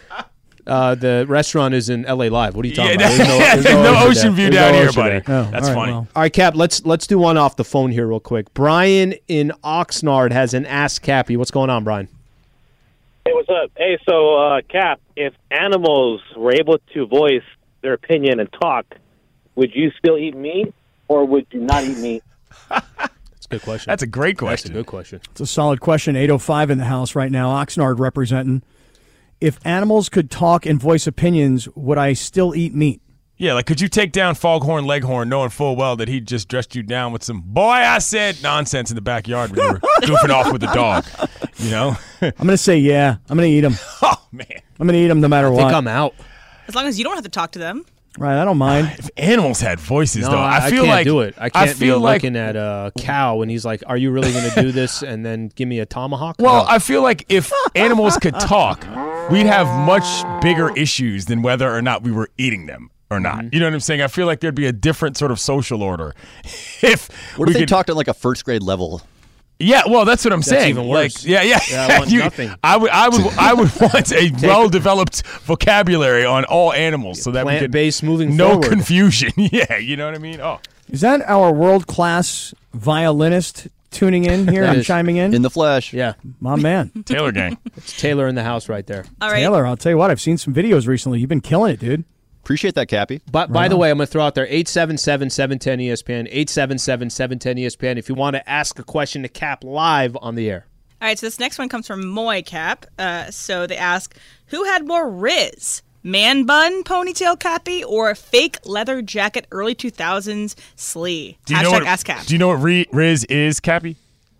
The restaurant is in LA Live. What are you talking Yeah, about? there's no ocean view There's down no here, ocean buddy. there. Oh, That's all right, funny. well. All right, Cap, let's do one off the phone here real quick. Brian in Oxnard has an Ask Cappy. What's going on, Brian? Hey, what's up? Hey, so, Cap, if animals were able to voice their opinion and talk, would you still eat meat or would you not eat meat? That's a good question. That's a great That's a question. good question. It's a solid question. 805 in the house right now. Oxnard representing. If animals could talk and voice opinions, would I still eat meat? Yeah, like could you take down Foghorn Leghorn knowing full well that he just dressed you down with some "boy I said" nonsense in the backyard when you were goofing off with the dog? You know? I'm going to say yeah. I'm going to eat them. Oh, man. I'm going to eat them no matter I what. think I'm out. As long as you don't have to talk to them. Right, I don't mind. If animals had voices, No, though, I feel can't like do it. I can't be feel like looking at a cow and he's like, "Are you really going to do this?" And then give me a tomahawk. Well, No. I feel like if animals could talk, we'd have much bigger issues than whether or not we were eating them or not. Mm-hmm. You know what I'm saying? I feel like there'd be a different sort of social order if What we if they could talked at like a first grade level? Yeah, well, that's what I'm saying. even worse. Like, yeah. I want nothing. I would want a well-developed vocabulary on all animals, so that we could Plant-based moving no forward. confusion. Yeah, you know what I mean. Oh, Is that our world-class violinist tuning in here That and is. chiming in? In the flesh. Yeah, My man. Taylor gang. it's Taylor in the house right there. All right. Taylor, I'll tell you what, I've seen some videos recently. You've been killing it, dude. Appreciate that, Cappy. But by the way, I'm going to throw out there 877-710-ESPN, 877-710-ESPN if you want to ask a question to Cap live on the air. All right, so this next one comes from Moy Cap. So they ask, who had more Riz? Man bun ponytail Cappy or fake leather jacket early 2000s Slee? Ask Cap. Do you know what Riz is, Cappy?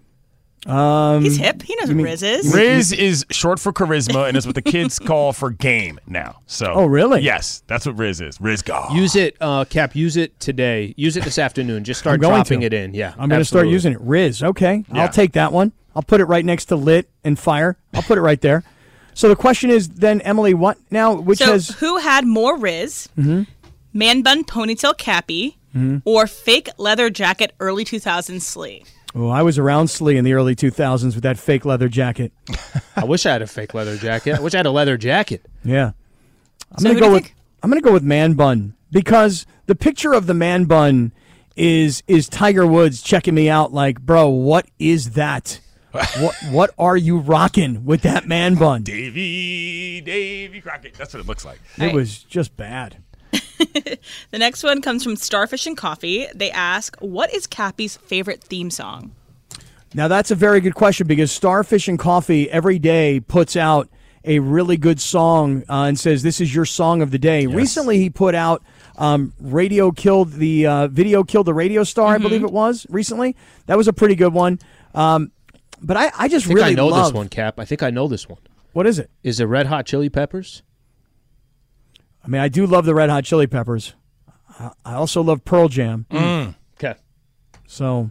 He's hip. He knows what Riz is. Riz is short for charisma and is what the kids call for game now. So, oh, really? Yes, that's what Riz is. Riz God. Use it, Cap. Use it today. Use it this afternoon. Just start dropping it in. Yeah, I'm going to start using it. Riz. Okay, yeah. I'll take that one. I'll put it right next to lit and fire. I'll put it right there. So the question is then, Emily, what now? Who had more Riz? Mm-hmm. Man bun ponytail Cappy or fake leather jacket early 2000s Slee? Oh, I was around Slee in the early 2000s with that fake leather jacket. I wish I had a fake leather jacket. I wish I had a leather jacket. Yeah. I'm going to go with man bun because the picture of the man bun is Tiger Woods checking me out like, bro, what is that? What are you rocking with that man bun? Davy Crockett. That's what it looks like. It was just bad. The next one comes from Starfish and Coffee. They ask, what is Cappy's favorite theme song? Now, that's a very good question because Starfish and Coffee every day puts out a really good song and says, this is your song of the day. Yes. Recently, he put out Video Killed the Radio Star, I believe it was, recently. That was a pretty good one. But I just really love... I know this one, Cap. I think I know this one. What is it? Is it Red Hot Chili Peppers? I mean, I do love the Red Hot Chili Peppers. I also love Pearl Jam. Okay. So,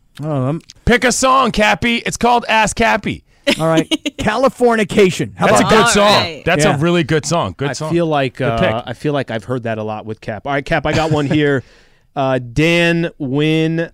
pick a song, Cappy. It's called Ask Cappy. All right. Californication. That's a good song. Right. That's a really good song. Good song. I feel like I've heard that a lot with Cap. All right, Cap, I got one here. Dan Wynn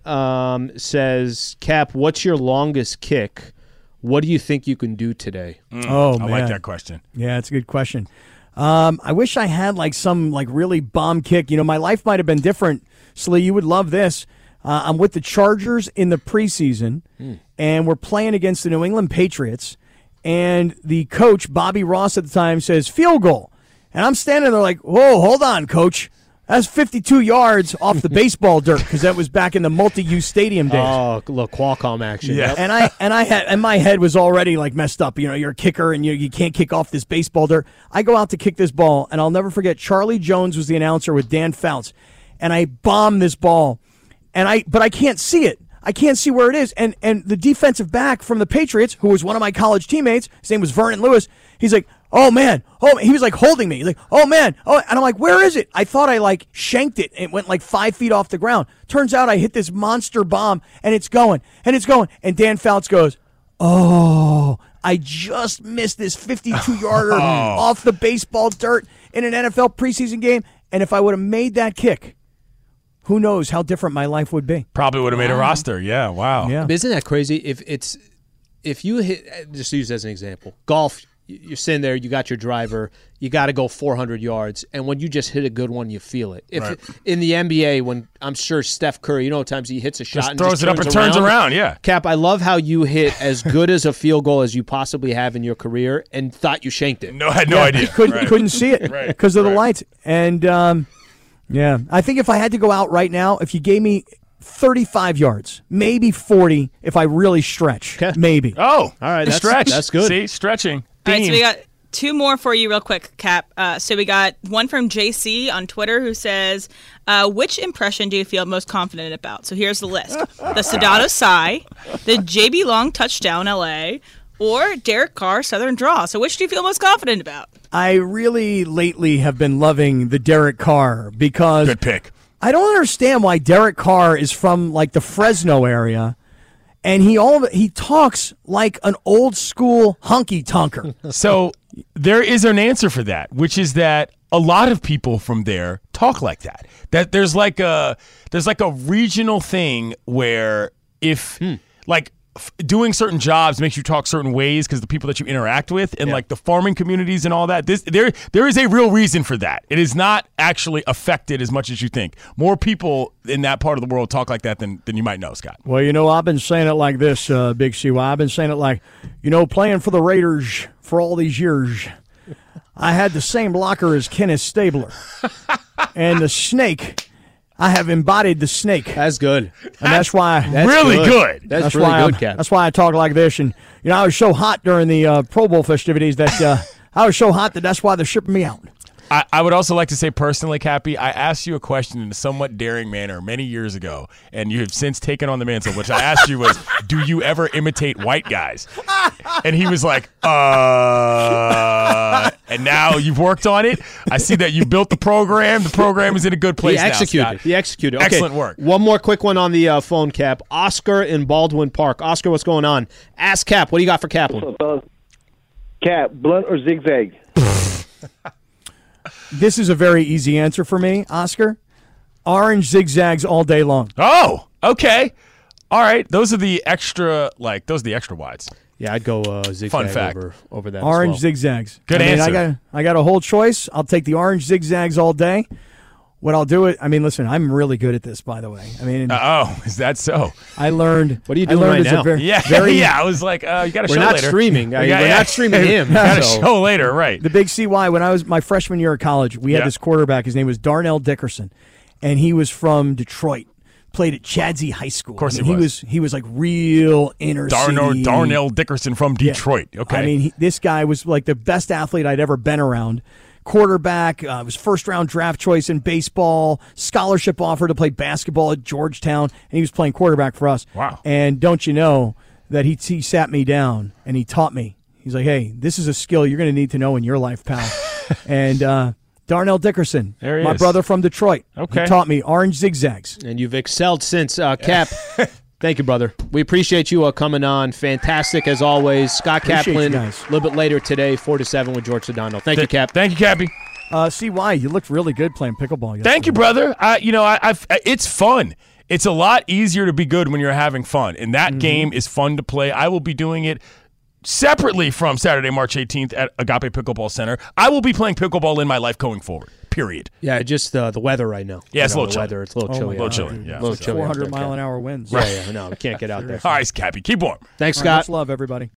says, Cap, what's your longest kick? What do you think you can do today? Oh, man. I like that question. Yeah, it's a good question. I wish I had some really bomb kick. You know, my life might have been different. Slee, you would love this. I'm with the Chargers in the preseason, and we're playing against the New England Patriots. And the coach, Bobby Ross at the time, says, field goal. And I'm standing there like, whoa, hold on, coach. That's 52 yards off the baseball dirt because that was back in the multi-use stadium days. Oh, look, Qualcomm action. Yeah. And my head was already messed up. You know, you're a kicker and you can't kick off this baseball dirt. I go out to kick this ball, and I'll never forget Charlie Jones was the announcer with Dan Fouts, and I bomb this ball, but I can't see it. I can't see where it is. And the defensive back from the Patriots, who was one of my college teammates, his name was Vernon Lewis, he's like, oh, man. Oh, he was holding me. He's like, oh, man. Oh, and I'm like, where is it? I thought I shanked it. It went 5 feet off the ground. Turns out I hit this monster bomb, and it's going, and it's going. And Dan Fouts goes, oh, I just missed this 52-yarder off the baseball dirt in an NFL preseason game. And if I would have made that kick, who knows how different my life would be. Probably would have made a roster. Yeah, wow. Yeah. But isn't that crazy? If you hit, just use as an example, golf, you're sitting there, you got your driver, you got to go 400 yards, and when you just hit a good one, you feel it. In the NBA, when I'm sure Steph Curry, you know, at times he hits a shot just and throws it up and turns around, yeah. Cap, I love how you hit as good as a field goal as you possibly have in your career and thought you shanked it. No, I had no idea. Couldn't see it because of the lights. And, yeah, I think if I had to go out right now, if you gave me 35 yards, maybe 40 if I really stretch, maybe. Oh, all right, stretch. That's good. See, stretching. All right, so we got two more for you real quick, Cap. So we got one from JC on Twitter who says, which impression do you feel most confident about? So here's the list. The Sedano sigh, the JB Long touchdown LA, or Derek Carr Southern draw. So which do you feel most confident about? I really lately have been loving the Derek Carr because good pick. I don't understand why Derek Carr is from the Fresno area, and he talks like an old school honky tonker. So there is an answer for that, which is that a lot of people from there talk like that. That there's a regional thing where if doing certain jobs makes you talk certain ways because the people that you interact with and the farming communities and all that. There is a real reason for that. It is not actually affected as much as you think. More people in that part of the world talk like that than you might know, Scott. Well, you know, I've been saying it like this, Big CY. I've been saying it like, you know, playing for the Raiders for all these years, I had the same locker as Kenneth Stabler. And the snake I have embodied the snake. That's good. And that's why. That's really good. That's really why good, Cap. That's why I talk like this. And, I was so hot during the Pro Bowl festivities that I was so hot that's why they're shipping me out. I would also like to say personally, Cappy, I asked you a question in a somewhat daring manner many years ago, and you have since taken on the mantle, which I asked you was, do you ever imitate white guys? And he was like, and now you've worked on it. I see that you built the program. The program is in a good place now, Scott. He executed. Okay. Excellent work. One more quick one on the phone, Cap. Oscar in Baldwin Park. Oscar, what's going on? Ask Cap. What do you got for Kaplan? Cap, blunt or zigzag? This is a very easy answer for me, Oscar. Orange zigzags all day long. Oh, okay. All right. Those are the extra wides. Yeah, I'd go zigzag Fun fact. over that. Orange as well. zigzags. Good answer. I got a whole choice. I'll take the orange zigzags all day. What I'll do listen, I'm really good at this, by the way. Is that so? I learned. What are you doing right now? I was like, you got a show later. We're not streaming. We're not streaming him. Got a show later, right? The big CY, when I was my freshman year of college, we had this quarterback. His name was Darnell Dickerson, and he was from Detroit. Played at Chadsey High School. Of course he was like real inner city. Darnell Dickerson from Detroit. Yeah. Okay. This guy was like the best athlete I'd ever been around. Quarterback, was first-round draft choice in baseball, scholarship offer to play basketball at Georgetown, and he was playing quarterback for us. Wow. And don't you know that he sat me down and he taught me. He's like, hey, this is a skill you're going to need to know in your life, pal. And Darnell Dickerson, my brother from Detroit, he taught me orange zigzags. And you've excelled since, Cap. Thank you, brother. We appreciate you coming on. Fantastic as always. Scott Kaplan, a little bit later today, 4 to 7 with George Sedano. Thank you, Cap. Thank you, Cappy. CY, you looked really good playing pickleball yesterday. Thank you, brother. It's fun. It's a lot easier to be good when you're having fun, and that game is fun to play. I will be doing it separately from Saturday, March 18th at Agape Pickleball Center. I will be playing pickleball in my life going forward. Period. Yeah, just the weather right now. Yeah, it's a little chilly. Weather, it's a little chilly. A little chilly. Yeah, 400-mile-an-hour winds. Right. Yeah, no, we can't get out there. All right, Cappy, keep warm. Thanks, Scott. Much love, everybody.